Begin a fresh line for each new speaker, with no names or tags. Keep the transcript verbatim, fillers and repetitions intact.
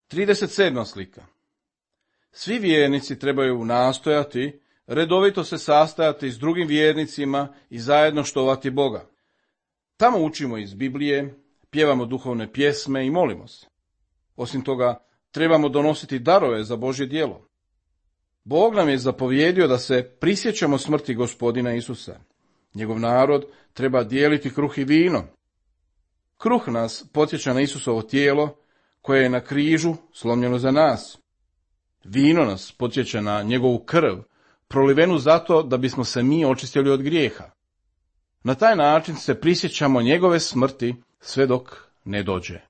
trideset sedma slika. Svi vjernici trebaju nastojati, redovito se sastajati s drugim vjernicima i zajedno štovati Boga. Tamo učimo iz Biblije, pjevamo duhovne pjesme i molimo se. Osim toga, trebamo donositi darove za Božje djelo. Bog nam je zapovjedio da se prisjećamo smrti Gospodina Isusa. Njegov narod treba dijeliti kruh i vino. Kruh nas podsjeća na Isusovo tijelo, koje je na križu slomljeno za nas. Vino nas podsjeća na njegovu krv, prolivenu zato da bismo se mi očistili od grijeha. Na taj način se prisjećamo njegove smrti sve dok ne dođe.